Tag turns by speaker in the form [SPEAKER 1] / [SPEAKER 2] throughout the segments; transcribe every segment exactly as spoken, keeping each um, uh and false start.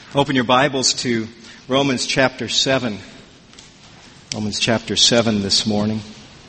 [SPEAKER 1] Open your Bibles to Romans chapter seven. Romans chapter seven this morning.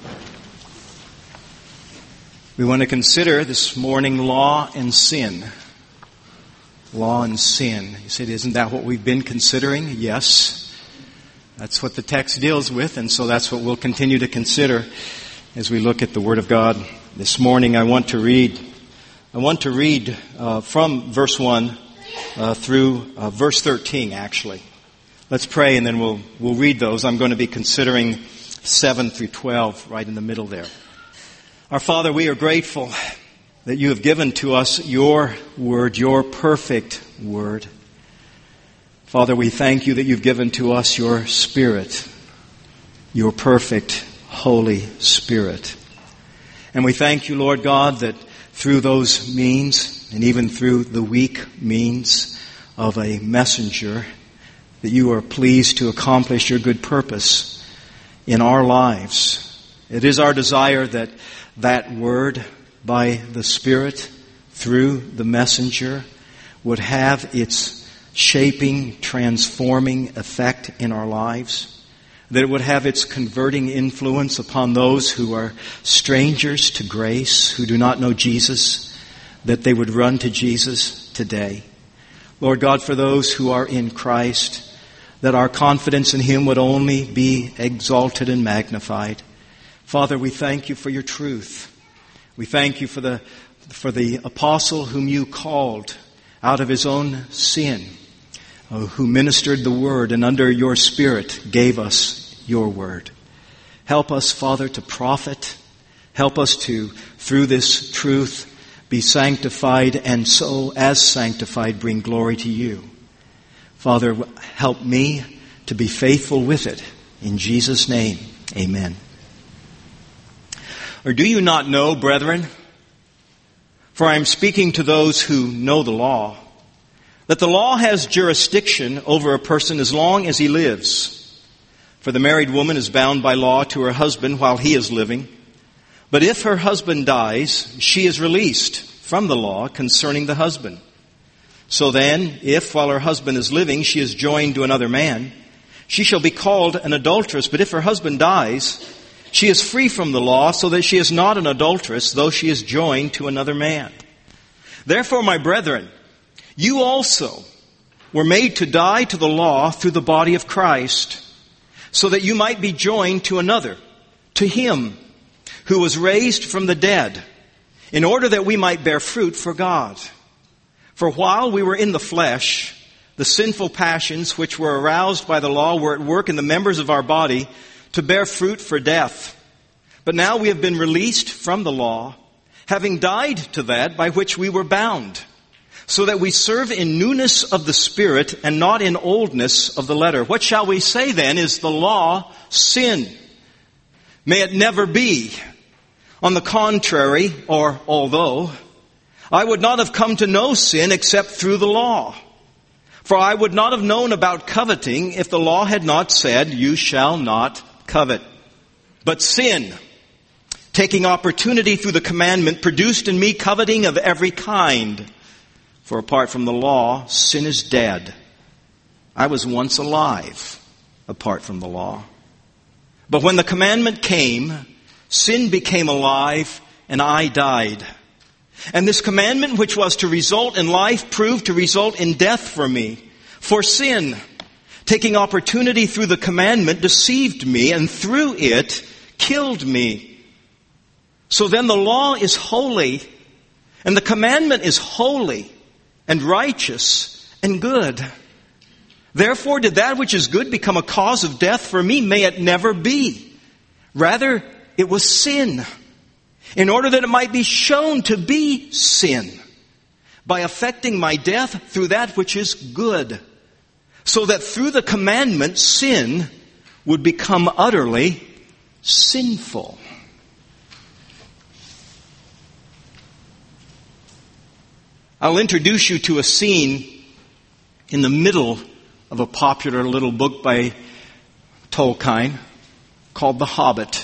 [SPEAKER 1] We want to consider this morning law and sin. Law and sin. You said, isn't that what we've been considering? Yes. That's what the text deals with, and so that's what we'll continue to consider as we look at the Word of God. This morning I want to read, I want to read uh, from verse one Uh, through uh, verse thirteen, actually. Let's pray, and then we'll we'll read those. I'm going to be considering seven through twelve, right in the middle there. Our Father, we are grateful that you have given to us your word, your perfect word. Father, we thank you that you've given to us your Spirit, your perfect, Holy Spirit. And we thank you, Lord God, that through those means, and even through the weak means of a messenger, that you are pleased to accomplish your good purpose in our lives. It is our desire that that word, by the Spirit, through the messenger, would have its shaping, transforming effect in our lives. That it would have its converting influence upon those who are strangers to grace, who do not know Jesus, that they would run to Jesus today. Lord God, for those who are in Christ, that our confidence in Him would only be exalted and magnified. Father, we thank you for your truth. We thank you for the, for the apostle whom you called out of his own sin, uh, who ministered the word and under your Spirit gave us your word. Help us, Father, to profit. Help us to, through this truth, be sanctified, and so, as sanctified, bring glory to you. Father, help me to be faithful with it. In Jesus' name, amen. Or do you not know, brethren, for I am speaking to those who know the law, that the law has jurisdiction over a person as long as he lives. For the married woman is bound by law to her husband while he is living. But if her husband dies, she is released from the law concerning the husband. So then, if while her husband is living, she is joined to another man, she shall be called an adulteress. But if her husband dies, she is free from the law, so that she is not an adulteress, though she is joined to another man. Therefore, my brethren, you also were made to die to the law through the body of Christ, so that you might be joined to another, to Him who was raised from the dead, in order that we might bear fruit for God. For while we were in the flesh, the sinful passions which were aroused by the law were at work in the members of our body to bear fruit for death. But now we have been released from the law, having died to that by which we were bound, so that we serve in newness of the Spirit and not in oldness of the letter. What shall we say then? Is the law sin? May it never be. On the contrary, or although, I would not have come to know sin except through the law. For I would not have known about coveting if the law had not said, you shall not covet. But sin, taking opportunity through the commandment, produced in me coveting of every kind. For apart from the law, sin is dead. I was once alive apart from the law. But when the commandment came, sin became alive, and I died. And this commandment, which was to result in life, proved to result in death for me. For sin, taking opportunity through the commandment, deceived me, and through it killed me. So then the law is holy, and the commandment is holy, and righteous, and good. Therefore did that which is good become a cause of death for me? May it never be. Rather, it was sin, in order that it might be shown to be sin, by affecting my death through that which is good, so that through the commandment sin would become utterly sinful. I'll introduce you to a scene in the middle of a popular little book by Tolkien called The Hobbit.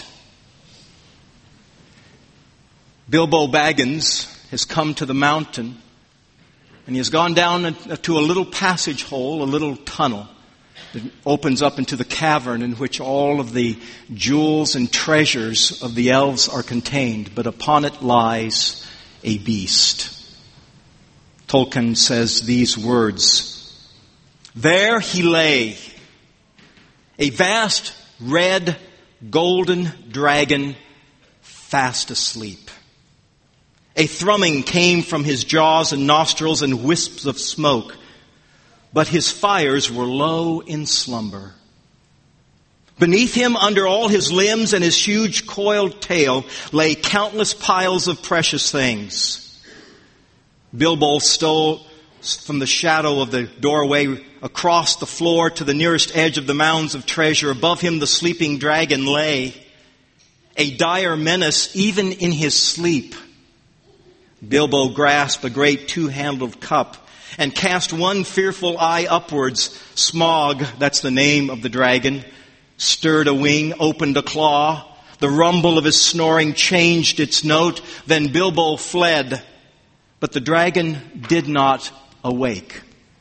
[SPEAKER 1] Bilbo Baggins has come to the mountain And he has gone down to a little passage hole, a little tunnel that opens up into the cavern in which all of the jewels and treasures of the elves are contained. But upon it lies a beast. Tolkien says these words, "There he lay, a vast red golden dragon fast asleep. A thrumming came from his jaws and nostrils and wisps of smoke, but his fires were low in slumber. Beneath him, under all his limbs and his huge coiled tail, lay countless piles of precious things." Bilbo stole from the shadow of the doorway across the floor to the nearest edge of the mounds of treasure. Above him the sleeping dragon lay, a dire menace even in his sleep. Bilbo grasped a great two-handled cup and cast one fearful eye upwards. Smaug, that's the name of the dragon, stirred a wing, opened a claw. The rumble of his snoring changed its note. Then Bilbo fled. But the dragon did not awake.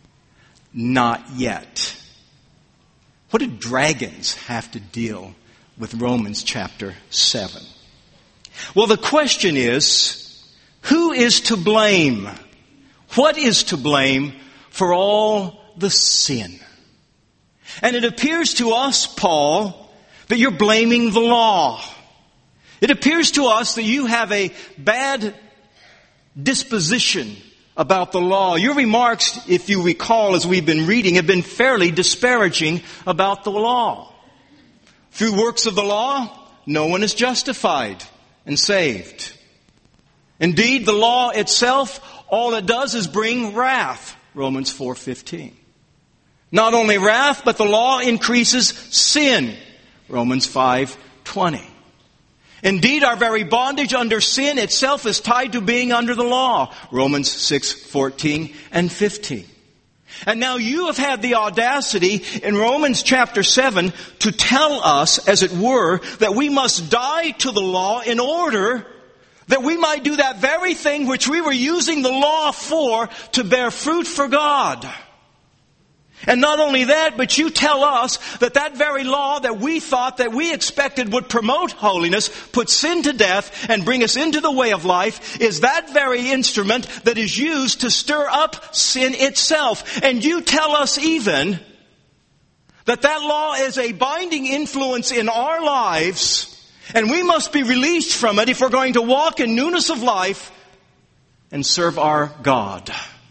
[SPEAKER 1] Not yet. What do dragons have to deal with Romans chapter seven? Well, the question is, who is to blame? What is to blame for all the sin? And it appears to us, Paul, that you're blaming the law. It appears to us that you have a bad disposition about the law. Your remarks, if you recall, as we've been reading, have been fairly disparaging about the law. Through works of the law, no one is justified and saved. Indeed, the law itself, all it does is bring wrath. Romans four fifteen. Not only wrath, but the law increases sin. Romans five twenty. Indeed, our very bondage under sin itself is tied to being under the law. Romans six fourteen and fifteen. And now you have had the audacity in Romans chapter seven to tell us, as it were, that we must die to the law in order that we might do that very thing which we were using the law for, to bear fruit for God. And not only that, but you tell us that that very law that we thought, that we expected would promote holiness, put sin to death, and bring us into the way of life, is that very instrument that is used to stir up sin itself. And you tell us even that that law is a binding influence in our lives, and we must be released from it if we're going to walk in newness of life and serve our God.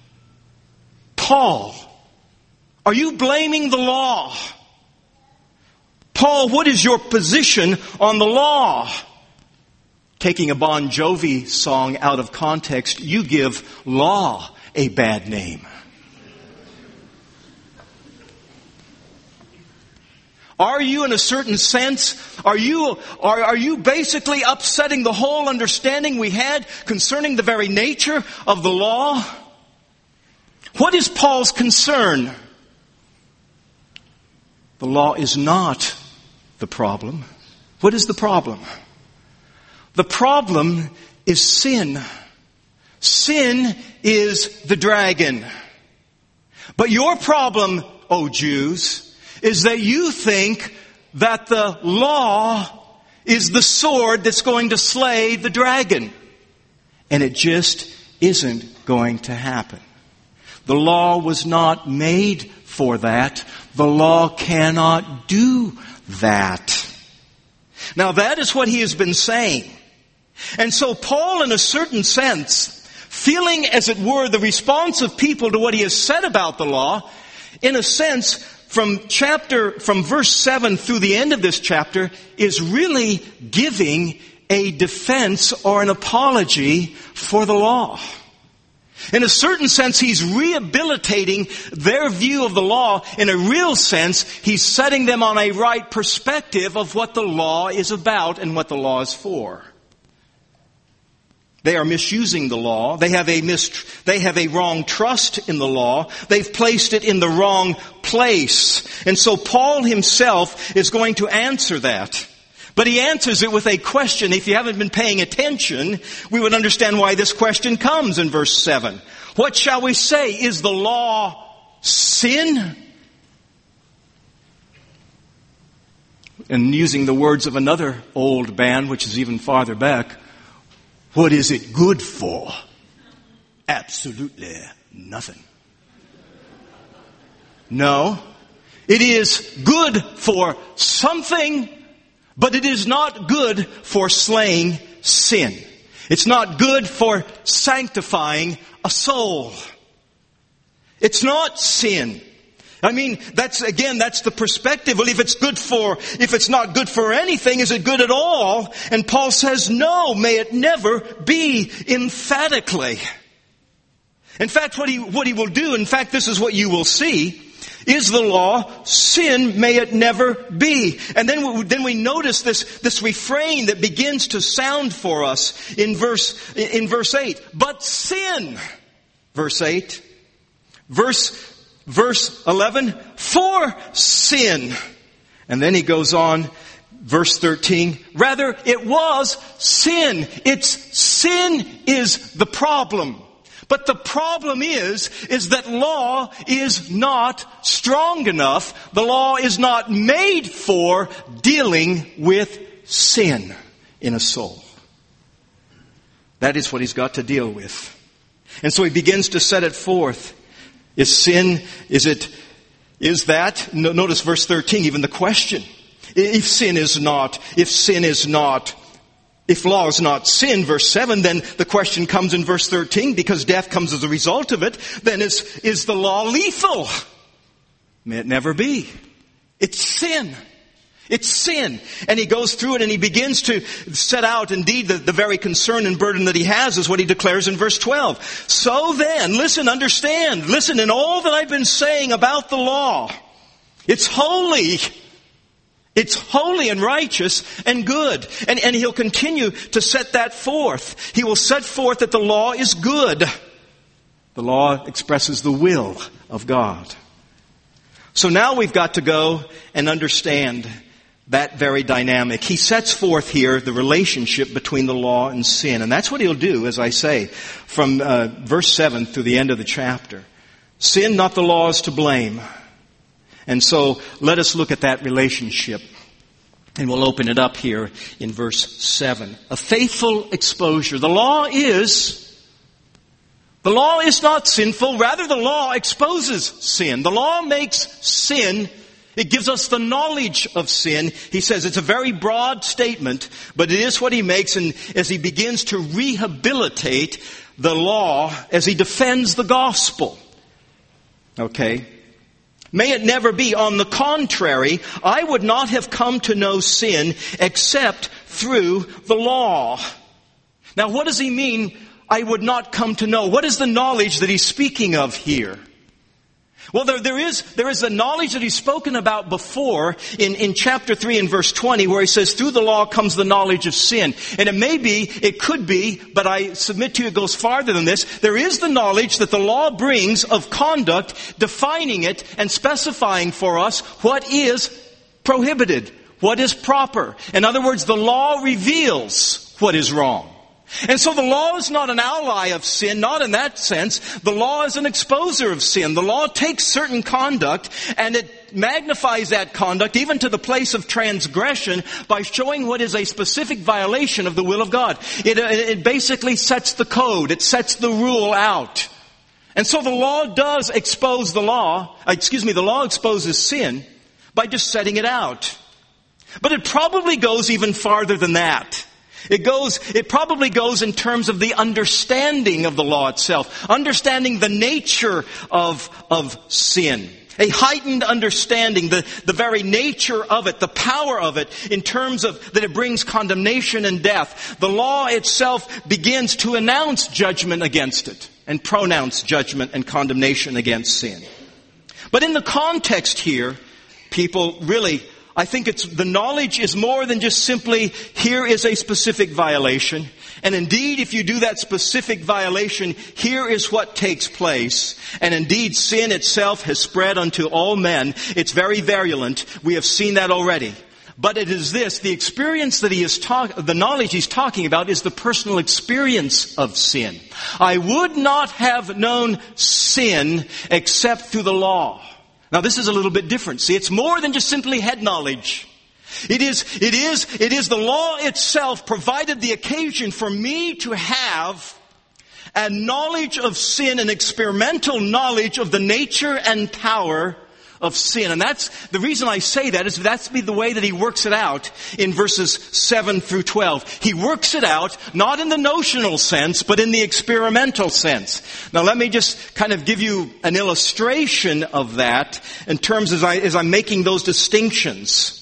[SPEAKER 1] Paul, are you blaming the law? Paul, what is your position on the law? Taking a Bon Jovi song out of context, you give law a bad name. Are you, in a certain sense, are you, are, are you basically upsetting the whole understanding we had concerning the very nature of the law? What is Paul's concern? The law is not the problem. What is the problem? The problem is sin. Sin is the dragon. But your problem, O Jews, is that you think that the law is the sword that's going to slay the dragon. And it just isn't going to happen. The law was not made for that. The law cannot do that. Now that is what he has been saying. And so Paul, in a certain sense, feeling as it were the response of people to what he has said about the law, in a sense, from chapter, from verse seven through the end of this chapter, is really giving a defense or an apology for the law. In a certain sense, he's rehabilitating their view of the law. In a real sense, he's setting them on a right perspective of what the law is about and what the law is for. They are misusing the law. They have a mis- they have a wrong trust in the law. They've placed it in the wrong place. And so Paul himself is going to answer that. But he answers it with a question. If you haven't been paying attention, we would understand why this question comes in verse seven. What shall we say? Is the law sin? And using the words of another old band, which is even farther back, what is it good for? Absolutely nothing. No, it is good for something, but it is not good for slaying sin. It's not good for sanctifying a soul. It's not sin. I mean, that's, again, that's the perspective. Well, if it's good for, if it's not good for anything, is it good at all? And Paul says, no, may it never be, emphatically. In fact, what he, what he will do, in fact, this is what you will see, is the law sin, may it never be. And then we, then we notice this, this refrain that begins to sound for us in verse, in verse eight. But sin, verse eight, verse Verse eleven, for sin. And then he goes on, verse thirteen, rather it was sin. It's sin is the problem. But the problem is, is that law is not strong enough. The law is not made for dealing with sin in a soul. That is what he's got to deal with. And so he begins to set it forth. Is sin, is it, is that, notice verse thirteen, even the question. If sin is not, if sin is not, if law is not sin, verse seven, then the question comes in verse thirteen, because death comes as a result of it, then is, is the law lethal? May it never be. It's sin. It's sin. And he goes through it and he begins to set out, indeed, the, the very concern and burden that he has is what he declares in verse twelve. So then, listen, understand, listen, in all that I've been saying about the law, it's holy. It's holy and righteous and good. And, and he'll continue to set that forth. He will set forth that the law is good. The law expresses the will of God. So now we've got to go and understand that very dynamic. He sets forth here the relationship between the law and sin. And that's what he'll do, as I say, from uh, verse seven through the end of the chapter. Sin, not the law, is to blame. And so let us look at that relationship. And we'll open it up here in verse seven. A faithful exposure. The law is, the law is not sinful. Rather, the law exposes sin. The law makes sin. It gives us the knowledge of sin. He says it's a very broad statement, but it is what he makes, and as he begins to rehabilitate the law, as he defends the gospel. Okay? May it never be. On the contrary, I would not have come to know sin except through the law. Now, what does he mean, I would not come to know? What is the knowledge that he's speaking of here? Well, there, there is, there is a knowledge that he's spoken about before in, in chapter three and verse twenty, where he says, through the law comes the knowledge of sin. And it may be, it could be, but I submit to you it goes farther than this. There is the knowledge that the law brings of conduct, defining it and specifying for us what is prohibited, what is proper. In other words, the law reveals what is wrong. And so the law is not an ally of sin, not in that sense. The law is an exposer of sin. The law takes certain conduct and it magnifies that conduct even to the place of transgression by showing what is a specific violation of the will of God. It, it basically sets the code. It sets the rule out. And so the law does expose the law, excuse me, the law exposes sin by just setting it out. But it probably goes even farther than that. It goes, it probably goes in terms of the understanding of the law itself. Understanding the nature of, of sin. A heightened understanding, the, the very nature of it, the power of it, in terms of that it brings condemnation and death. The law itself begins to announce judgment against it and pronounce judgment and condemnation against sin. But in the context here, people really, I think it's, the knowledge is more than just simply, here is a specific violation. And indeed, if you do that specific violation, here is what takes place. And indeed, sin itself has spread unto all men. It's very virulent. We have seen that already. But it is this, the experience that he is talk, the knowledge he's talking about is the personal experience of sin. I would not have known sin except through the law. Now this is a little bit different. See, it's more than just simply head knowledge. It is, it is, it is the law itself provided the occasion for me to have a knowledge of sin, an experimental knowledge of the nature and power of sin. And that's the reason I say that is that's the way that he works it out in verses seven through twelve. He works it out not in the notional sense, but in the experimental sense. Now let me just kind of give you an illustration of that in terms as, I, as I'm making those distinctions.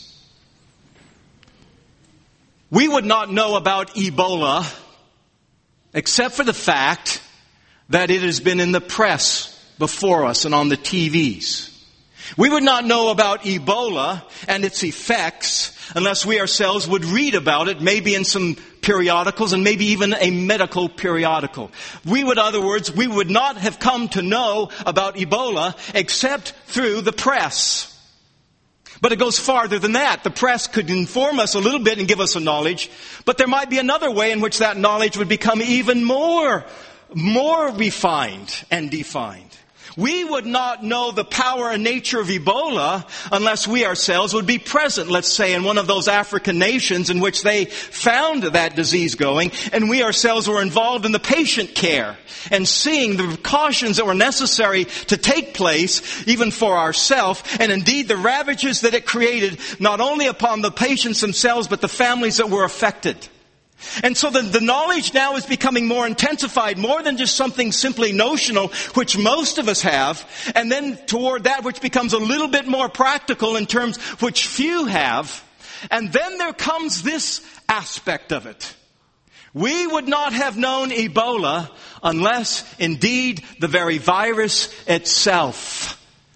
[SPEAKER 1] We would not know about Ebola except for the fact that it has been in the press before us and on the T Vs. We would not know about Ebola and its effects unless we ourselves would read about it, maybe in some periodicals and maybe even a medical periodical. We would, in other words, we would not have come to know about Ebola except through the press. But it goes farther than that. The press could inform us a little bit and give us a knowledge, but there might be another way in which that knowledge would become even more, more refined and defined. We would not know the power and nature of Ebola unless we ourselves would be present, let's say, in one of those African nations in which they found that disease going, and we ourselves were involved in the patient care and seeing the precautions that were necessary to take place, even for ourselves, and indeed the ravages that it created, not only upon the patients themselves, but the families that were affected. And so the, the knowledge now is becoming more intensified, more than just something simply notional, which most of us have, and then toward that which becomes a little bit more practical in terms which few have. And then there comes this aspect of it. We would not have known Ebola unless indeed the very virus itself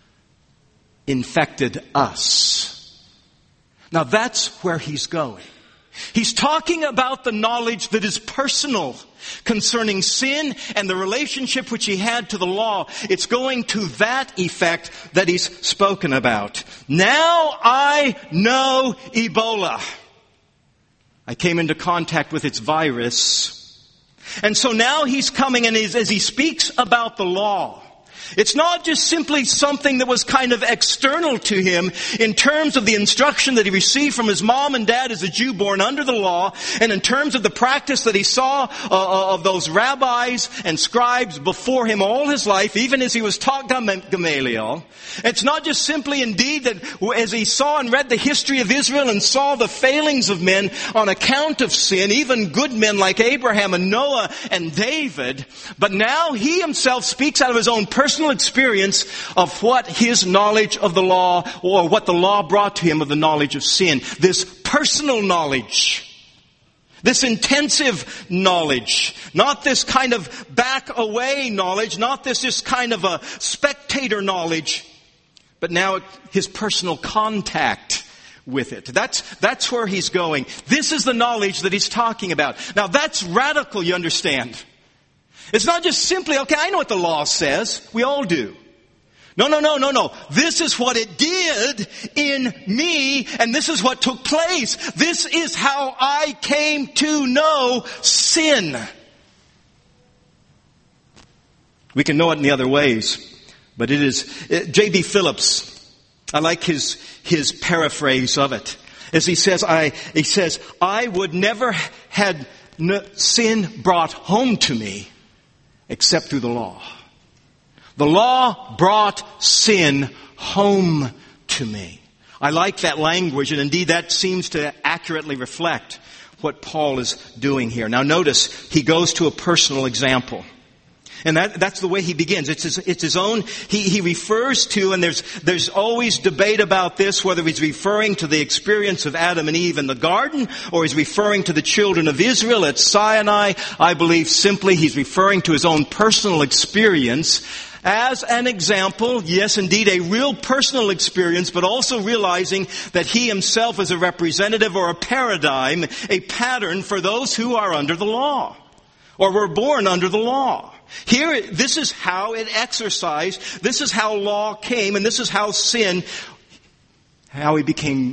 [SPEAKER 1] infected us. Now that's where he's going. He's talking about the knowledge that is personal concerning sin and the relationship which he had to the law. It's going to that effect that he's spoken about. Now I know Ebola. I came into contact with its virus. And so now he's coming and as he speaks about the law, it's not just simply something that was kind of external to him in terms of the instruction that he received from his mom and dad as a Jew born under the law, and in terms of the practice that he saw uh, of those rabbis and scribes before him all his life, even as he was taught Gamaliel. It's not just simply indeed that as he saw and read the history of Israel and saw the failings of men on account of sin, even good men like Abraham and Noah and David, but now he himself speaks out of his own personal experience of what his knowledge of the law, or what the law brought to him of the knowledge of sin. This personal knowledge. This intensive knowledge. Not this kind of back away knowledge. Not this just kind of a spectator knowledge. But now his personal contact with it. That's, that's where he's going. This is the knowledge that he's talking about. Now that's radical, you understand. It's not just simply, okay, I know what the law says. We all do. No, no, no, no, no. This is what it did in me, and this is what took place. This is how I came to know sin. We can know it in the other ways, but it is, J B Phillips, I like his, his paraphrase of it. As he says, I, he says, I would never had sin brought home to me except through the law. The law brought sin home to me. I like that language, and indeed that seems to accurately reflect what Paul is doing here. Now notice, he goes to a personal example. And that, that's the way he begins. It's his, it's his own, he, he refers to, and there's, there's always debate about this, whether he's referring to the experience of Adam and Eve in the garden, or he's referring to the children of Israel at Sinai. I believe simply he's referring to his own personal experience as an example, yes, indeed, a real personal experience, but also realizing that he himself is a representative or a paradigm, a pattern for those who are under the law, or were born under the law. Here, this is how it exercised, this is how law came, and this is how sin, how he became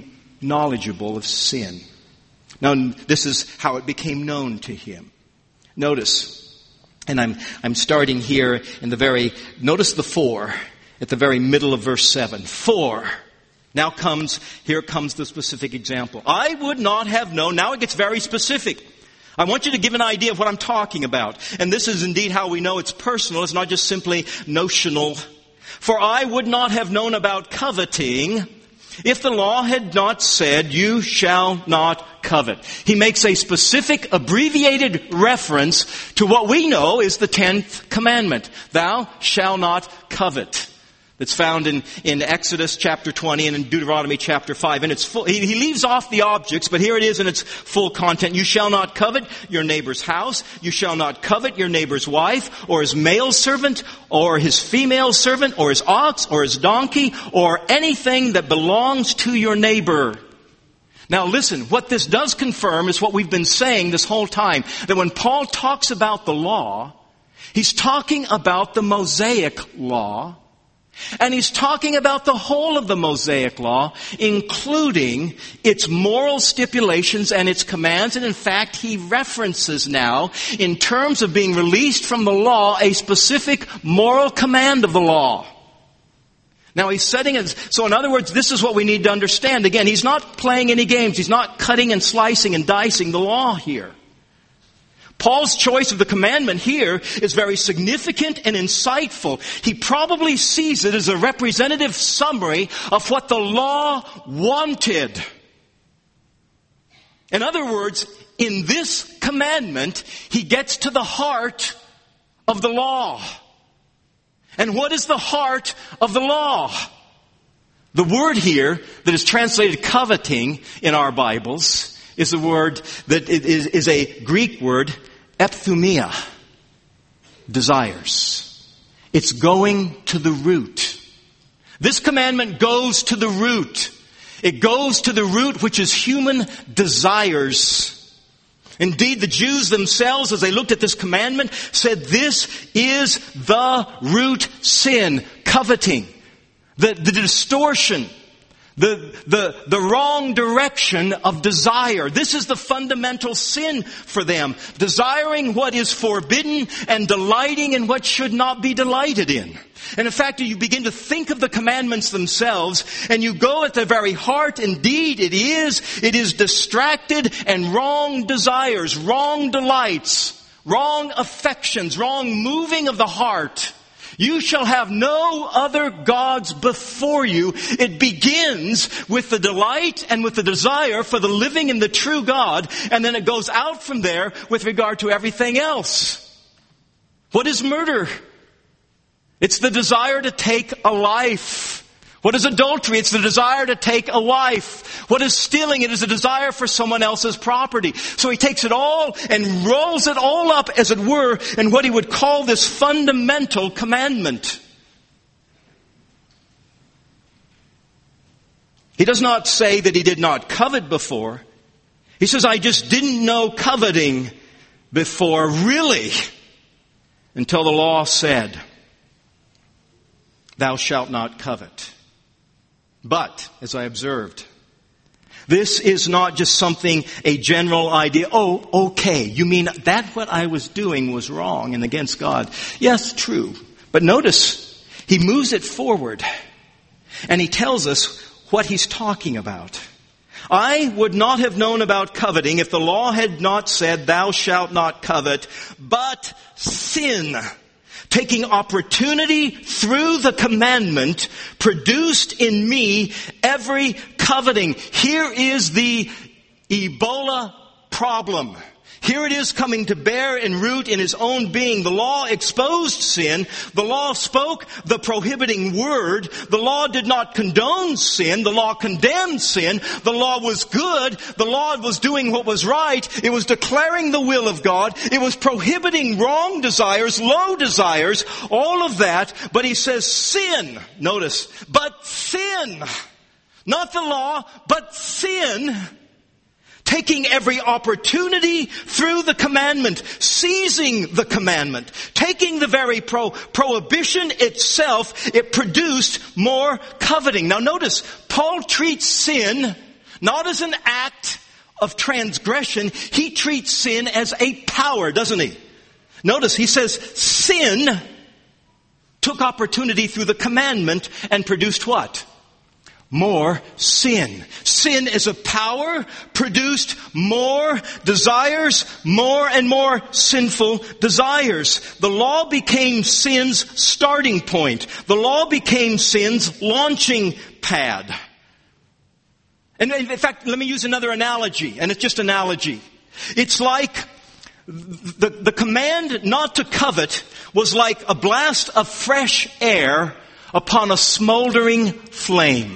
[SPEAKER 1] knowledgeable of sin. Now, this is how it became known to him. Notice, and I'm, I'm starting here in the very, notice the for at the very middle of verse seven. For. Now comes, here comes the specific example. I would not have known, now it gets very specific. I want you to give an idea of what I'm talking about. And this is indeed how we know it's personal. It's not just simply notional. For I would not have known about coveting if the law had not said, you shall not covet. He makes a specific abbreviated reference to what we know is the tenth commandment. Thou shalt not covet. It's found in, in Exodus chapter twenty and in Deuteronomy chapter five. And it's full, he, he leaves off the objects, but here it is in its full content. You shall not covet your neighbor's house. You shall not covet your neighbor's wife, or his male servant, or his female servant, or his ox, or his donkey, or anything that belongs to your neighbor. Now listen, what this does confirm is what we've been saying this whole time. That when Paul talks about the law, he's talking about the Mosaic law. And he's talking about the whole of the Mosaic law, including its moral stipulations and its commands. And in fact, he references now, in terms of being released from the law, a specific moral command of the law. Now he's setting it, so in other words, this is what we need to understand. Again, he's not playing any games. He's not cutting and slicing and dicing the law here. Paul's choice of the commandment here is very significant and insightful. He probably sees it as a representative summary of what the law wanted. In other words, in this commandment, he gets to the heart of the law. And what is the heart of the law? The word here that is translated coveting in our Bibles is the word that is, is a Greek word, epithumia, desires. It's going to the root. This commandment goes to the root. It goes to the root which is human desires. Indeed, the Jews themselves, as they looked at this commandment, said this is the root sin, coveting, the, the distortion, The, the, the wrong direction of desire. This is the fundamental sin for them. Desiring what is forbidden and delighting in what should not be delighted in. And in fact, you begin to think of the commandments themselves and you go at the very heart. Indeed, it is, it is distracted and wrong desires, wrong delights, wrong affections, wrong moving of the heart. You shall have no other gods before you. It begins with the delight and with the desire for the living and the true God. And then it goes out from there with regard to everything else. What is murder? It's the desire to take a life. What is adultery? It's the desire to take a wife. What is stealing? It is a desire for someone else's property. So he takes it all and rolls it all up, as it were, in what he would call this fundamental commandment. He does not say that he did not covet before. He says, I just didn't know coveting before, really, until the law said, thou shalt not covet. But, as I observed, this is not just something, a general idea. Oh, okay, you mean that what I was doing was wrong and against God? Yes, true. But notice, he moves it forward and he tells us what he's talking about. I would not have known about coveting if the law had not said, thou shalt not covet, but sin, taking opportunity through the commandment, produced in me every coveting. Here is the Ebola problem. Here it is coming to bear and root in his own being. The law exposed sin. The law spoke the prohibiting word. The law did not condone sin. The law condemned sin. The law was good. The law was doing what was right. It was declaring the will of God. It was prohibiting wrong desires, low desires, all of that. But he says sin. Notice, but sin. Not the law, but sin. Taking every opportunity through the commandment, seizing the commandment, taking the very pro- prohibition itself, it produced more coveting. Now notice, Paul treats sin not as an act of transgression. He treats sin as a power, doesn't he? Notice he says sin took opportunity through the commandment and produced what? More sin. Sin as a power produced more desires, more and more sinful desires. The law became sin's starting point. The law became sin's launching pad. And in fact, let me use another analogy, and it's just analogy. It's like the, the command not to covet was like a blast of fresh air upon a smoldering flame.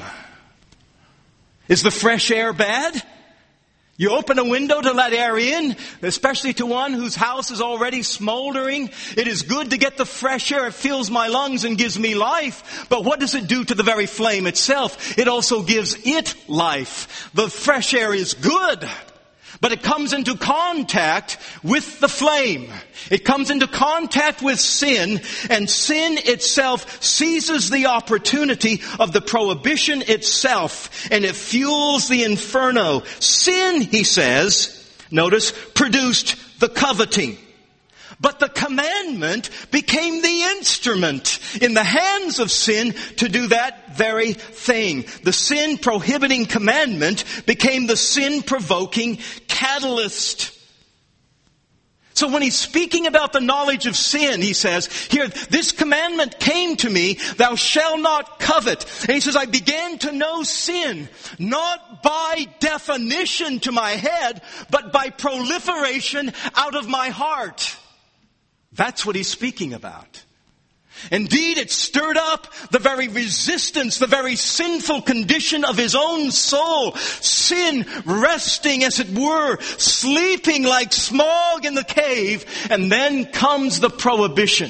[SPEAKER 1] Is the fresh air bad? You open a window to let air in, especially to one whose house is already smoldering. It is good to get the fresh air. It fills my lungs and gives me life. But what does it do to the very flame itself? It also gives it life. The fresh air is good, but it comes into contact with the flame. It comes into contact with sin, and sin itself seizes the opportunity of the prohibition itself, and it fuels the inferno. Sin, he says, notice, produced the coveting. But the commandment became the instrument in the hands of sin to do that very thing. The sin prohibiting commandment became the sin provoking catalyst. So when he's speaking about the knowledge of sin, he says, here, this commandment came to me, thou shalt not covet. And he says, I began to know sin, not by definition to my head, but by proliferation out of my heart. That's what he's speaking about. Indeed, it stirred up the very resistance, the very sinful condition of his own soul. Sin resting, as it were, sleeping like smog in the cave. And then comes the prohibition.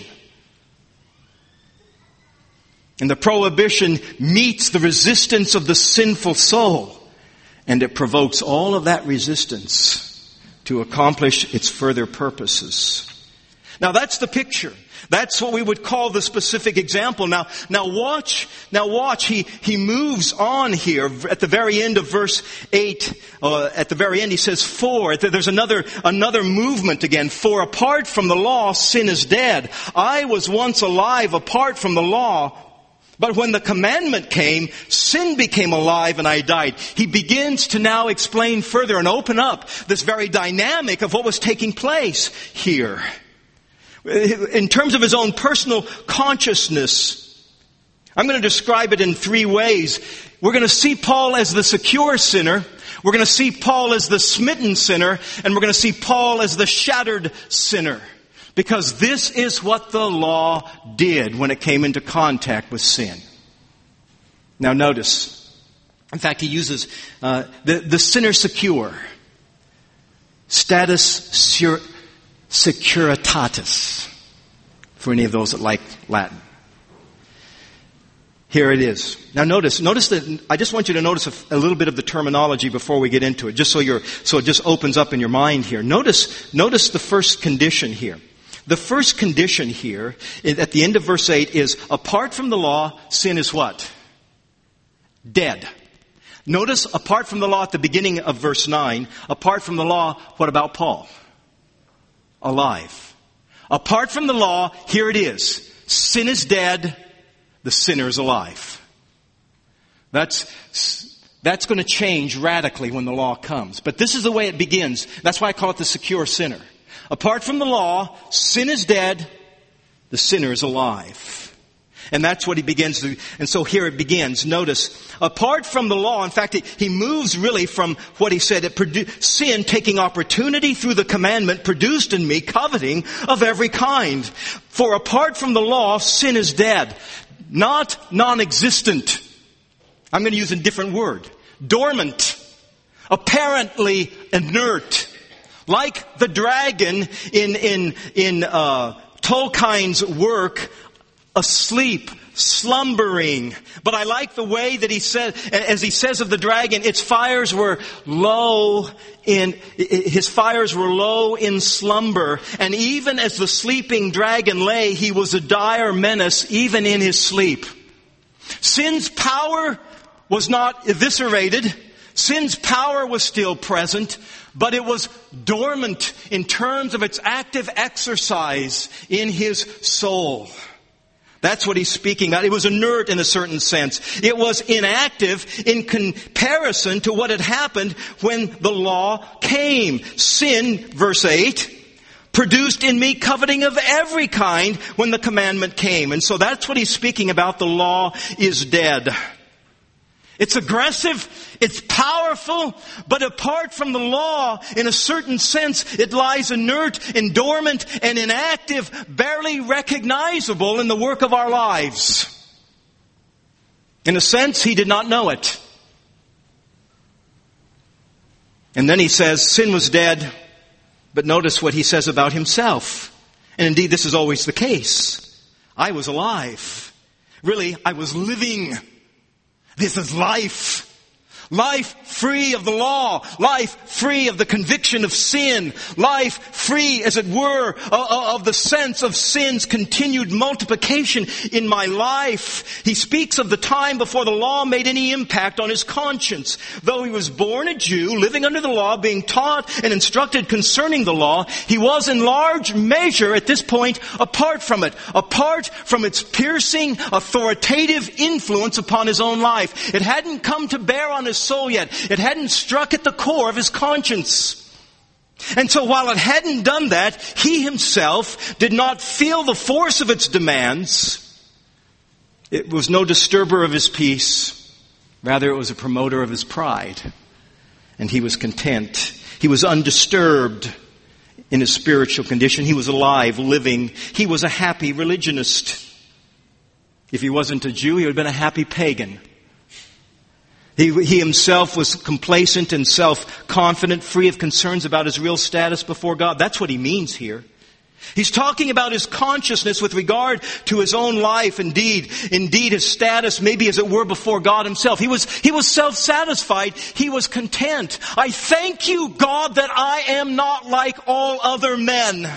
[SPEAKER 1] And the prohibition meets the resistance of the sinful soul. And it provokes all of that resistance to accomplish its further purposes. Now that's the picture. That's what we would call the specific example. Now, now watch, now watch, he, he moves on here at the very end of verse eight, uh, at the very end he says, for, there's another, another movement again. For apart from the law, sin is dead. I was once alive apart from the law. But when the commandment came, sin became alive and I died. He begins to now explain further and open up this very dynamic of what was taking place here. In terms of his own personal consciousness, I'm going to describe it in three ways. We're going to see Paul as the secure sinner. We're going to see Paul as the smitten sinner. And we're going to see Paul as the shattered sinner. Because this is what the law did when it came into contact with sin. Now notice, in fact, he uses uh, the, the sinner secure. Status sur, securitatis. For any of those that like Latin. Here it is. Now notice, notice that, I just want you to notice a, a little bit of the terminology before we get into it, just so you're, so it just opens up in your mind here. Notice, notice the first condition here. The first condition here, at the end of verse eight, is apart from the law, sin is what? Dead. Notice, apart from the law at the beginning of verse nine, apart from the law, what about Paul? Alive. Apart from the law, here it is. Sin is dead, the sinner is alive. That's, that's going to change radically when the law comes. But this is the way it begins. That's why I call it the secure sinner. Apart from the law, sin is dead, the sinner is alive. And that's what he begins to do. And so here it begins. Notice, apart from the law, in fact, he moves really from what he said, it produ- sin taking opportunity through the commandment produced in me coveting of every kind. For apart from the law, sin is dead. Not non-existent. I'm going to use a different word. Dormant. Apparently inert. Like the dragon in, in, in, uh, Tolkien's work, asleep, slumbering. But I like the way that he said, as he says of the dragon, its fires were low in, his fires were low in slumber. And even as the sleeping dragon lay, he was a dire menace even in his sleep. Sin's power was not eviscerated. Sin's power was still present, but it was dormant in terms of its active exercise in his soul. That's what he's speaking about. It was inert in a certain sense. It was inactive in comparison to what had happened when the law came. Sin, verse eight, produced in me coveting of every kind when the commandment came. And so that's what he's speaking about. The law is dead. It's aggressive, it's powerful, but apart from the law, in a certain sense, it lies inert and dormant and inactive, barely recognizable in the work of our lives. In a sense, he did not know it. And then he says, sin was dead, but notice what he says about himself. And indeed, this is always the case. I was alive. Really, I was living. This is life. Life free of the law. Life free of the conviction of sin. Life free, as it were, of the sense of sin's continued multiplication in my life. He speaks of the time before the law made any impact on his conscience. Though he was born a Jew, living under the law, being taught and instructed concerning the law, he was in large measure at this point apart from it. Apart from its piercing, authoritative influence upon his own life. It hadn't come to bear on his soul yet. It hadn't struck at the core of his conscience. And so while it hadn't done that, he himself did not feel the force of its demands. It was no disturber of his peace. Rather, it was a promoter of his pride. And he was content. He was undisturbed in his spiritual condition. He was alive, living. He was a happy religionist. If he wasn't a Jew, he would have been a happy pagan. He, he himself was complacent and self-confident, free of concerns about his real status before God. That's what he means here. He's talking about his consciousness with regard to his own life. Indeed, indeed his status, maybe as it were, before God himself. He was, he was self-satisfied. He was content. I thank you, God, that I am not like all other men.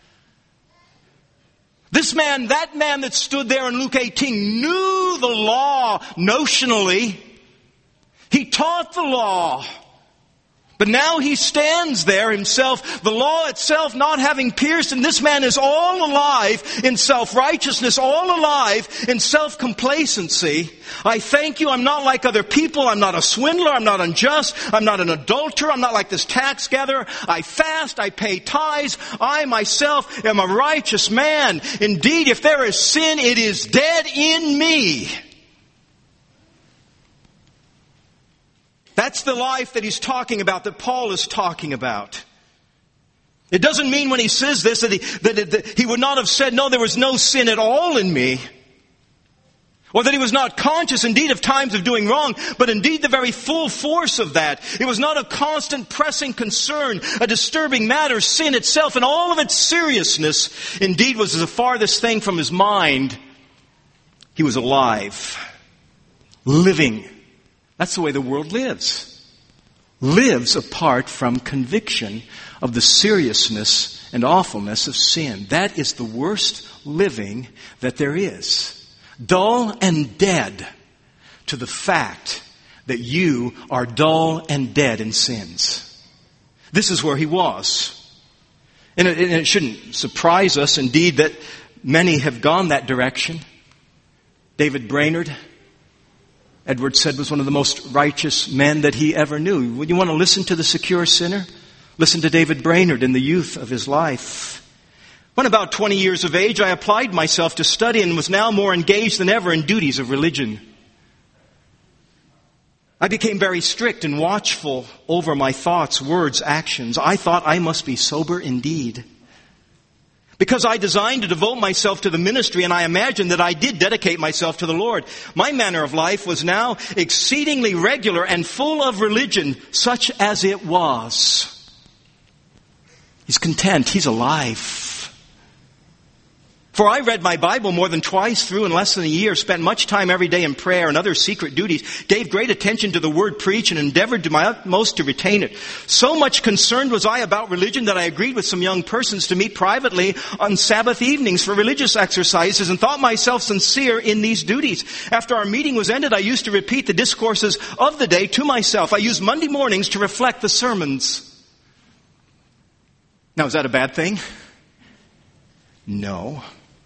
[SPEAKER 1] This man, that man that stood there in Luke eighteen, knew the law notionally. He taught the law. But now he stands there himself, the law itself not having pierced, and this man is all alive in self-righteousness, all alive in self-complacency. I thank you, I'm not like other people, I'm not a swindler, I'm not unjust, I'm not an adulterer, I'm not like this tax gatherer. I fast, I pay tithes, I myself am a righteous man. Indeed, if there is sin, it is dead in me. That's the life that he's talking about, that Paul is talking about. It doesn't mean when he says this that he, that, that he would not have said, no, there was no sin at all in me. Or that he was not conscious indeed of times of doing wrong, but indeed the very full force of that. It was not a constant pressing concern, a disturbing matter. Sin itself in all of its seriousness indeed was the farthest thing from his mind. He was alive, living. That's the way the world lives. Lives apart from conviction of the seriousness and awfulness of sin. That is the worst living that there is. Dull and dead to the fact that you are dull and dead in sins. This is where he was. And it, and it shouldn't surprise us, indeed, that many have gone that direction. David Brainerd, Edward said, was one of the most righteous men that he ever knew. Would you want to listen to the secure sinner? Listen to David Brainerd in the youth of his life. When about twenty years of age, I applied myself to study and was now more engaged than ever in duties of religion. I became very strict and watchful over my thoughts, words, actions. I thought I must be sober indeed. Because I designed to devote myself to the ministry, and I imagined that I did dedicate myself to the Lord. My manner of life was now exceedingly regular and full of religion, such as it was. He's content. He's alive. For I read my Bible more than twice through in less than a year, spent much time every day in prayer and other secret duties, gave great attention to the word preached, and endeavored to my utmost to retain it. So much concerned was I about religion that I agreed with some young persons to meet privately on Sabbath evenings for religious exercises, and thought myself sincere in these duties. After our meeting was ended, I used to repeat the discourses of the day to myself. I used Monday mornings to reflect the sermons. Now, is that a bad thing? No.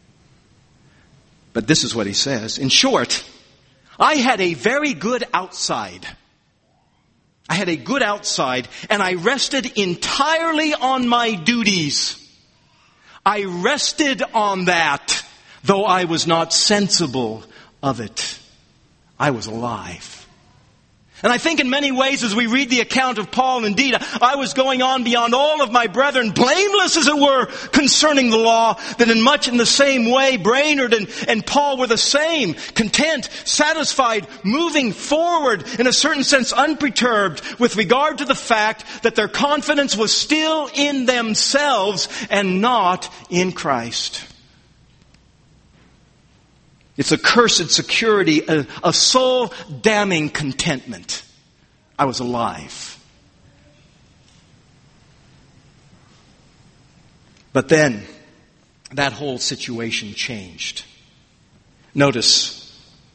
[SPEAKER 1] But this is what he says. In short, I had a very good outside. I had a good outside, and I rested entirely on my duties. I rested on that, though I was not sensible of it. I was alive. And I think in many ways as we read the account of Paul, indeed, I was going on beyond all of my brethren, blameless as it were, concerning the law, that in much in the same way, Brainerd and, and Paul were the same, content, satisfied, moving forward, in a certain sense unperturbed, with regard to the fact that their confidence was still in themselves and not in Christ. It's a cursed security, a, a soul-damning contentment. I was alive. But then, that whole situation changed. Notice,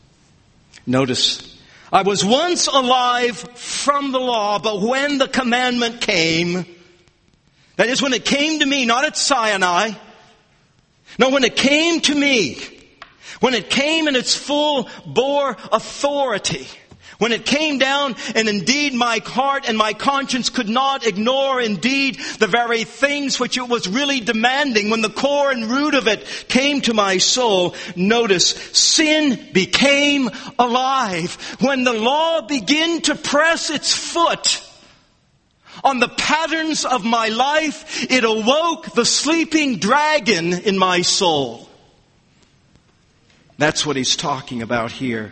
[SPEAKER 1] notice, I was once alive from the law, but when the commandment came, that is when it came to me, not at Sinai, no, when it came to me, when it came in its full bore authority, when it came down and indeed my heart and my conscience could not ignore indeed the very things which it was really demanding, when the core and root of it came to my soul, notice, sin became alive. When the law began to press its foot on the patterns of my life, it awoke the sleeping dragon in my soul. That's what he's talking about here.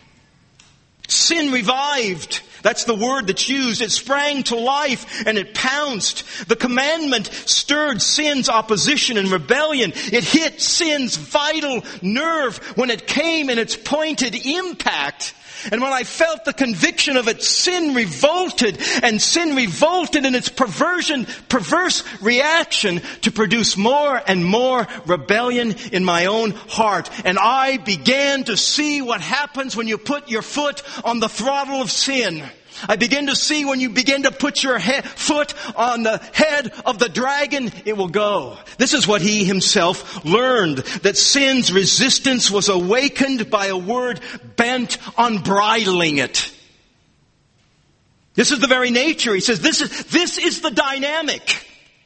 [SPEAKER 1] Sin revived. That's the word that's used. It sprang to life and it pounced. The commandment stirred sin's opposition and rebellion. It hit sin's vital nerve when it came in its pointed impact. And when I felt the conviction of it, sin revolted, and sin revolted in its perversion, perverse reaction to produce more and more rebellion in my own heart. And I began to see what happens when you put your foot on the throttle of sin. I begin to see when you begin to put your he- foot on the head of the dragon, it will go. This is what he himself learned, that sin's resistance was awakened by a word bent on bridling it. This is the very nature. He says, this is, this is the dynamic.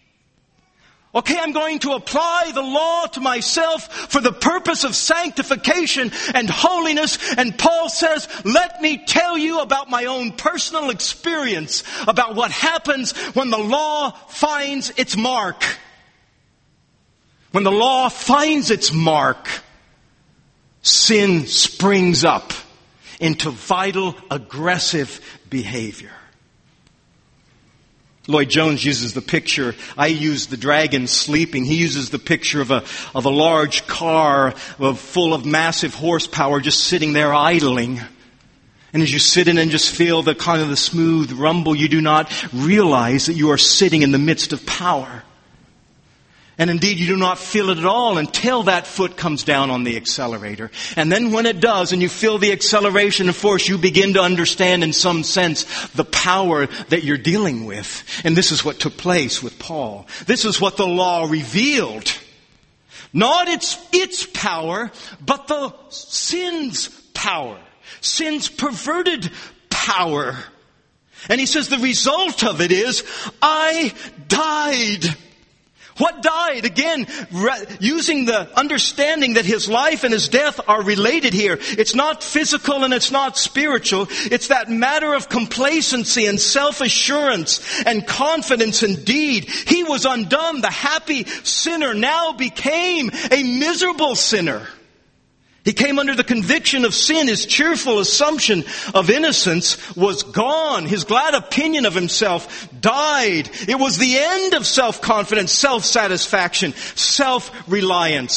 [SPEAKER 1] Okay, I'm going to apply the law to myself for the purpose of sanctification and holiness. And Paul says, let me tell you about my own personal experience about what happens when the law finds its mark. When the law finds its mark, sin springs up into vital, aggressive behavior. Lloyd Jones uses the picture, I use the dragon sleeping. He uses the picture of a, of a large car of, full of massive horsepower just sitting there idling. And as you sit in and just feel the kind of the smooth rumble, you do not realize that you are sitting in the midst of power. And indeed, you do not feel it at all until that foot comes down on the accelerator. And then when it does, and you feel the acceleration and force, you begin to understand in some sense the power that you're dealing with. And this is what took place with Paul. This is what the law revealed. Not its, its power, but the sin's power. Sin's perverted power. And he says the result of it is, I died. What died? Again, re- using the understanding that his life and his death are related here. It's not physical and it's not spiritual. It's that matter of complacency and self-assurance and confidence indeed. He was undone. The happy sinner now became a miserable sinner. He came under the conviction of sin. His cheerful assumption of innocence was gone. His glad opinion of himself died. It was the end of self-confidence, self-satisfaction, self-reliance.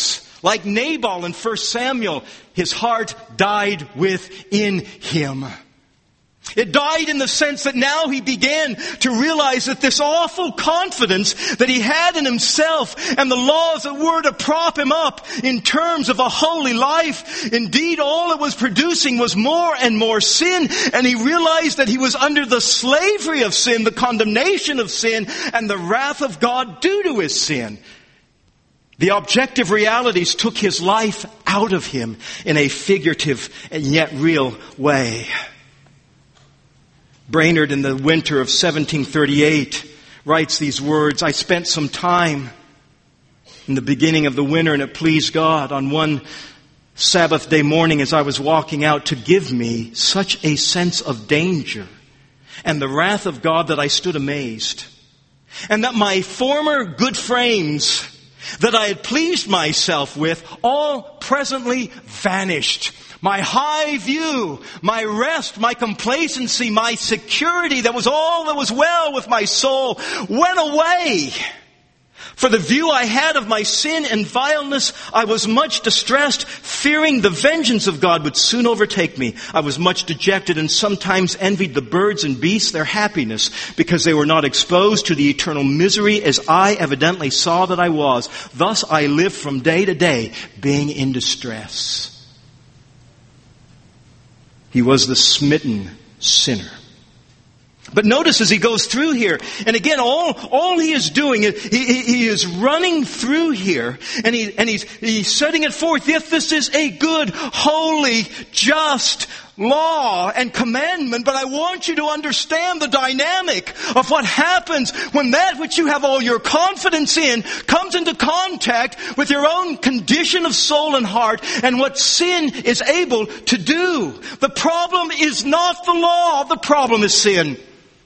[SPEAKER 1] Like Nabal in First Samuel, his heart died within him. It died in the sense that now he began to realize that this awful confidence that he had in himself and the laws that were to prop him up in terms of a holy life, indeed all it was producing was more and more sin, and he realized that he was under the slavery of sin, the condemnation of sin, and the wrath of God due to his sin. The objective realities took his life out of him in a figurative and yet real way. Brainerd, in the winter of seventeen thirty-eight, writes these words, "I spent some time in the beginning of the winter, and it pleased God on one Sabbath day morning as I was walking out to give me such a sense of danger and the wrath of God that I stood amazed, and that my former good frames that I had pleased myself with all presently vanished. My high view, my rest, my complacency, my security, that was all that was well with my soul, went away. For the view I had of my sin and vileness, I was much distressed, fearing the vengeance of God would soon overtake me. I was much dejected and sometimes envied the birds and beasts their happiness, because they were not exposed to the eternal misery as I evidently saw that I was. Thus I lived from day to day, being in distress." He was the smitten sinner. But notice as he goes through here, and again, all, all he is doing, is he, he, he is running through here, and he, and he's, he's setting it forth. Yes, this is a good, holy, just law and commandment, but I want you to understand the dynamic of what happens when that which you have all your confidence in comes into contact with your own condition of soul and heart and what sin is able to do. The problem is not the law, the problem is sin.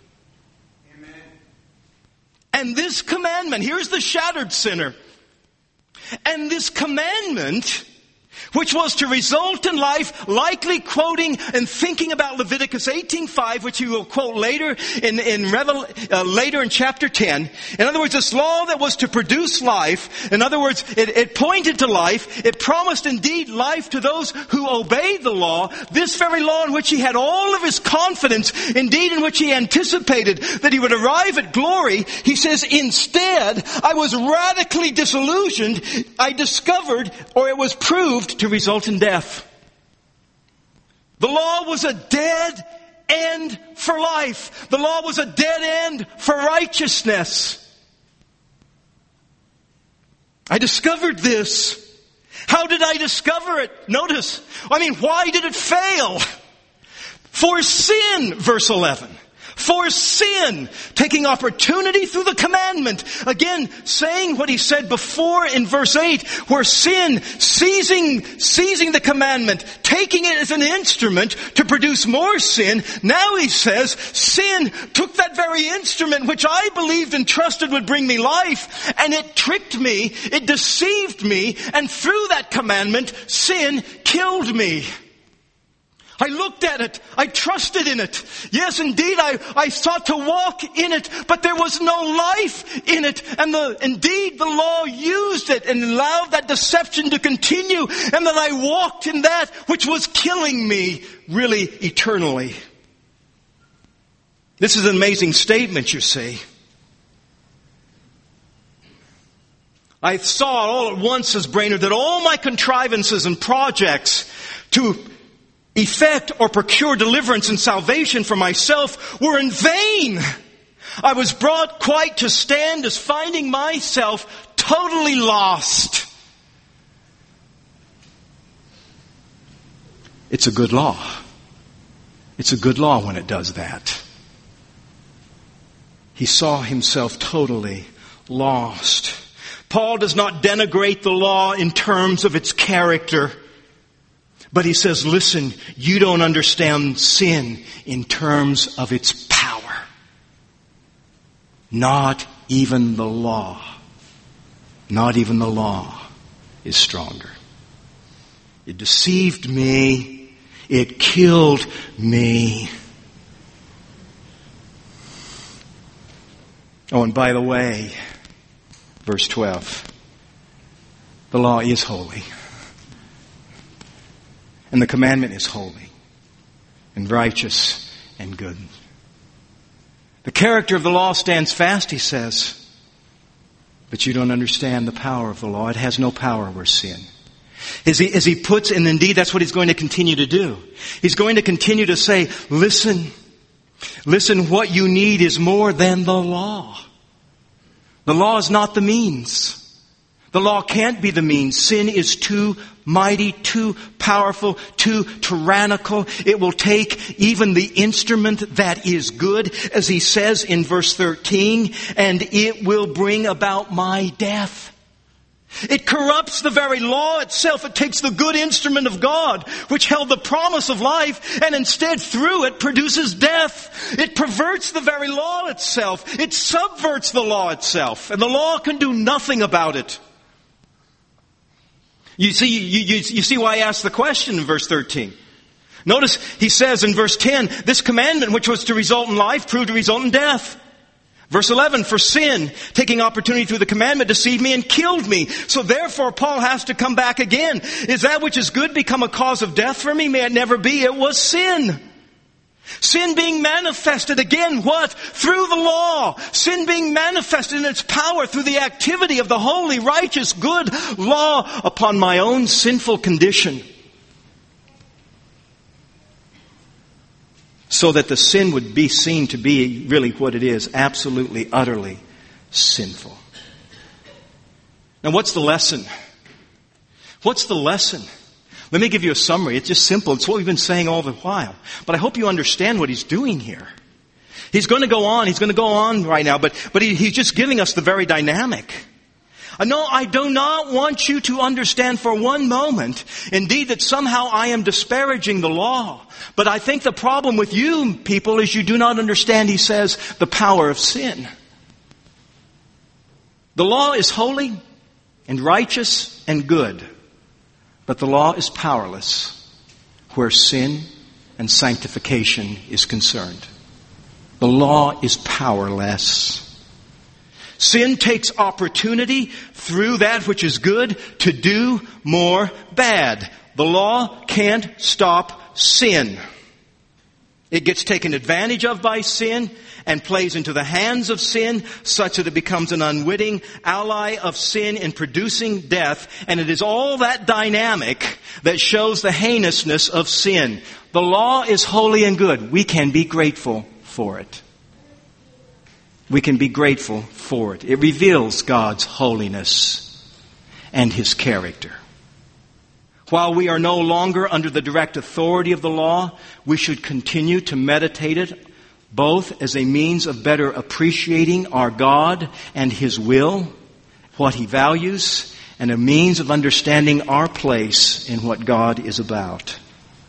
[SPEAKER 1] And this commandment, here's the shattered sinner. And this commandment, which was to result in life, likely quoting and thinking about Leviticus eighteen five, which he will quote later in, in Revel, uh, later in chapter ten. In other words, this law that was to produce life, in other words, it, it pointed to life. It promised indeed life to those who obeyed the law. This very law in which he had all of his confidence, indeed in which he anticipated that he would arrive at glory, he says, instead, I was radically disillusioned. I discovered, or it was proved, to result in death. The law was a dead end for life. The law was a dead end for righteousness. I discovered this. How did I discover it? Notice, I mean, why did it fail? For sin, verse eleven. For sin, taking opportunity through the commandment. Again, saying what he said before in verse eight, where sin, seizing, seizing the commandment, taking it as an instrument to produce more sin. Now he says, sin took that very instrument which I believed and trusted would bring me life, and it tricked me, it deceived me, and through that commandment, sin killed me. I looked at it. I trusted in it. Yes, indeed, I, I sought to walk in it, but there was no life in it. And the, indeed, the law used it and allowed that deception to continue, and that I walked in that which was killing me, really eternally. This is an amazing statement, you see. I saw all at once, says Brainerd, that all my contrivances and projects to effect or procure deliverance and salvation for myself were in vain. I was brought quite to stand as finding myself totally lost. It's a good law. It's a good law when it does that. He saw himself totally lost. Paul does not denigrate the law in terms of its character. But he says, listen, you don't understand sin in terms of its power. Not even the law, not even the law is stronger. It deceived me. It killed me. Oh, and by the way, verse twelve. The law is holy. And the commandment is holy and righteous and good. The character of the law stands fast, he says. But you don't understand the power of the law. It has no power where sin. As he, as he puts, and indeed that's what he's going to continue to do. He's going to continue to say, listen, listen, what you need is more than the law. The law is not the means. The law can't be the means. Sin is too mighty, too powerful, too tyrannical. It will take even the instrument that is good, as he says in verse thirteen, and it will bring about my death. It corrupts the very law itself. It takes the good instrument of God, which held the promise of life, and instead through it produces death. It perverts the very law itself. It subverts the law itself, and the law can do nothing about it. You see, you, you, you see why I asked the question in verse thirteen. Notice he says in verse ten, this commandment which was to result in life proved to result in death. Verse eleven, for sin, taking opportunity through the commandment, deceived me and killed me. So therefore Paul has to come back again. Is that which is good become a cause of death for me? May it never be. It was sin. Sin being manifested again, what? Through the law. Sin being manifested in its power through the activity of the holy, righteous, good law upon my own sinful condition. So that the sin would be seen to be really what it is, absolutely, utterly sinful. Now what's the lesson? What's the lesson? Let me give you a summary. It's just simple. It's what we've been saying all the while. But I hope you understand what he's doing here. He's going to go on. He's going to go on right now. But, but he, he's just giving us the very dynamic. Uh, no, I do not want you to understand for one moment, indeed, that somehow I am disparaging the law. But I think the problem with you people is you do not understand, he says, the power of sin. The law is holy and righteous and good. But the law is powerless where sin and sanctification is concerned. The law is powerless. Sin takes opportunity through that which is good to do more bad. The law can't stop sin. It gets taken advantage of by sin and plays into the hands of sin such that it becomes an unwitting ally of sin in producing death. And it is all that dynamic that shows the heinousness of sin. The law is holy and good. We can be grateful for it. We can be grateful for it. It reveals God's holiness and His character. While we are no longer under the direct authority of the law, we should continue to meditate it both as a means of better appreciating our God and His will, what He values, and a means of understanding our place in what God is about.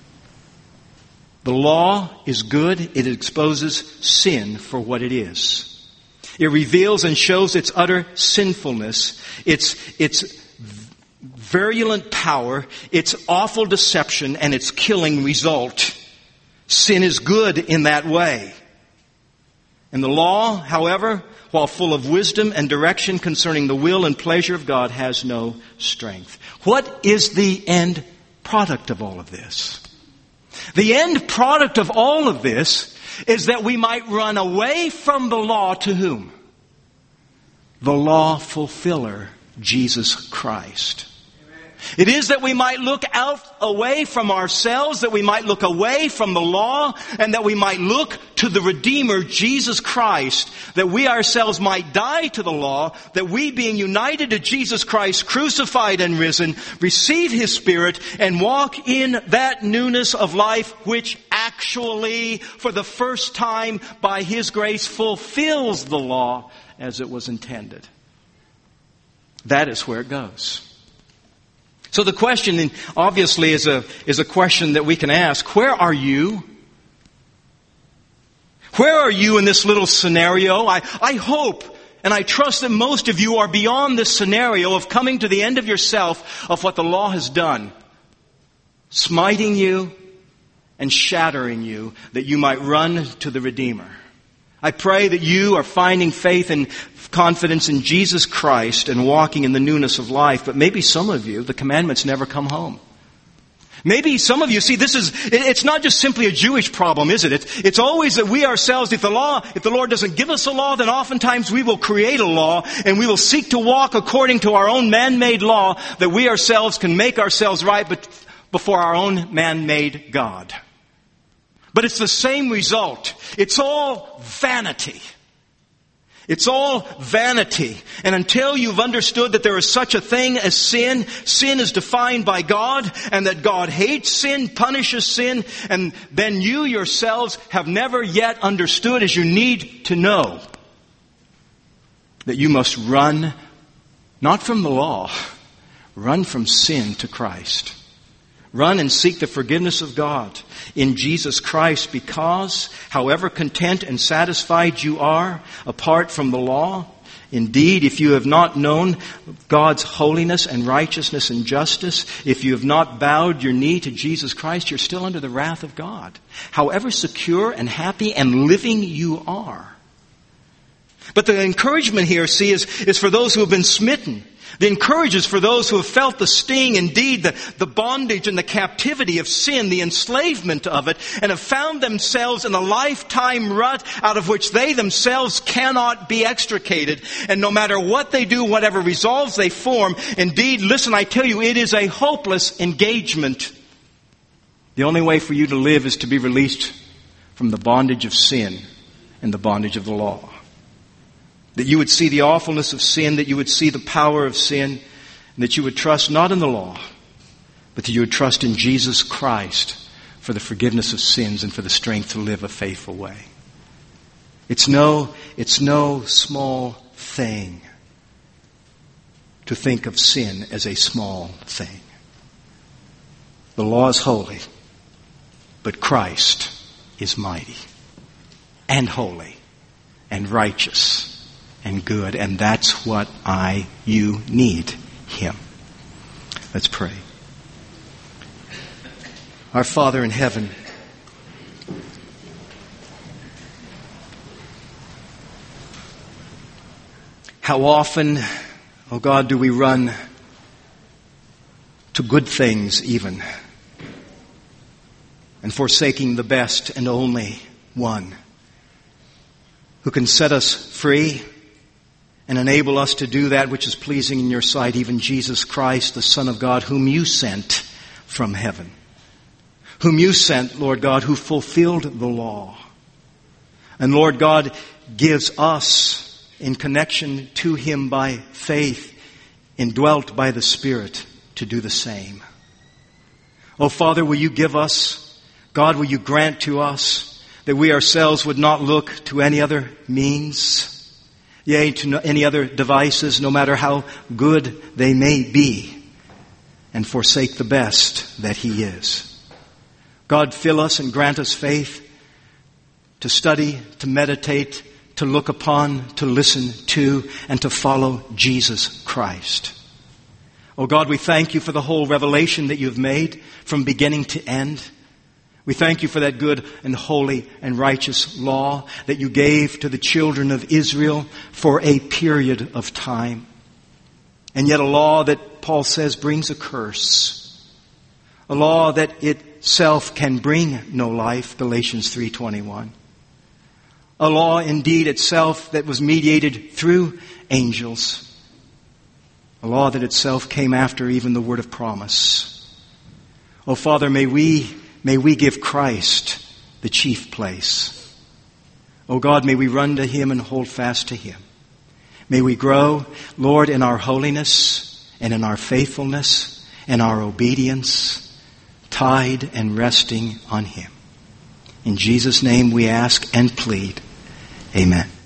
[SPEAKER 1] The law is good. It exposes sin for what it is. It reveals and shows its utter sinfulness, its, its virulent power, its awful deception, and its killing result. Sin is good in that way. And the law, however, while full of wisdom and direction concerning the will and pleasure of God, has no strength. What is the end product of all of this? The end product of all of this is that we might run away from the law to whom? The law fulfiller, Jesus Christ. It is that we might look out away from ourselves, that we might look away from the law, and that we might look to the Redeemer, Jesus Christ, that we ourselves might die to the law, that we, being united to Jesus Christ, crucified and risen, receive His Spirit and walk in that newness of life which actually, for the first time, by His grace, fulfills the law as it was intended. That is where it goes. So the question, obviously, is a, is a question that we can ask. Where are you? Where are you in this little scenario? I, I hope and I trust that most of you are beyond this scenario of coming to the end of yourself of what the law has done, smiting you and shattering you that you might run to the Redeemer, I pray that you are finding faith and confidence in Jesus Christ and walking in the newness of life. But maybe some of you, the commandments never come home. Maybe some of you, see, this is, it's not just simply a Jewish problem, is it? It's, it's always that we ourselves, if the law, if the Lord doesn't give us a law, then oftentimes we will create a law and we will seek to walk according to our own man-made law that we ourselves can make ourselves right before our own man-made God. But it's the same result. It's all vanity. It's all vanity. And until you've understood that there is such a thing as sin, sin is defined by God, and that God hates sin, punishes sin, and then you yourselves have never yet understood, as you need to know, that you must run, not from the law, run from sin to Christ. Run and seek the forgiveness of God in Jesus Christ, because however content and satisfied you are apart from the law, indeed, if you have not known God's holiness and righteousness and justice, if you have not bowed your knee to Jesus Christ, you're still under the wrath of God. However secure and happy and living you are. But the encouragement here, see, is, is for those who have been smitten. The encouragement is for those who have felt the sting, indeed, the, the bondage and the captivity of sin, the enslavement of it, and have found themselves in a lifetime rut out of which they themselves cannot be extricated. And no matter what they do, whatever resolves they form, indeed, listen, I tell you, it is a hopeless engagement. The only way for you to live is to be released from the bondage of sin and the bondage of the law. That you would see the awfulness of sin, that you would see the power of sin, and that you would trust not in the law, but that you would trust in Jesus Christ for the forgiveness of sins and for the strength to live a faithful way. It's no, it's no small thing to think of sin as a small thing. The law is holy, but Christ is mighty and holy and righteous and good, and that's what I, you need Him. Let's pray. Our Father in heaven, how often, oh God, do we run to good things even, and forsaking the best and only one who can set us free and enable us to do that which is pleasing in your sight, even Jesus Christ, the Son of God, whom you sent from heaven. Whom you sent, Lord God, who fulfilled the law. And Lord God gives us, in connection to Him by faith, indwelt by the Spirit, to do the same. Oh Father, will you give us, God, will you grant to us that we ourselves would not look to any other means, yea, to any other devices, no matter how good they may be, and forsake the best that He is. God, fill us and grant us faith to study, to meditate, to look upon, to listen to, and to follow Jesus Christ. Oh God, we thank you for the whole revelation that you've made from beginning to end. We thank you for that good and holy and righteous law that you gave to the children of Israel for a period of time. And yet a law that Paul says brings a curse. A law that itself can bring no life, Galatians three twenty-one. A law indeed itself that was mediated through angels. A law that itself came after even the word of promise. Oh Father, may we May we give Christ the chief place. Oh God, may we run to Him and hold fast to Him. May we grow, Lord, in our holiness and in our faithfulness and our obedience, tied and resting on Him. In Jesus' name we ask and plead. Amen.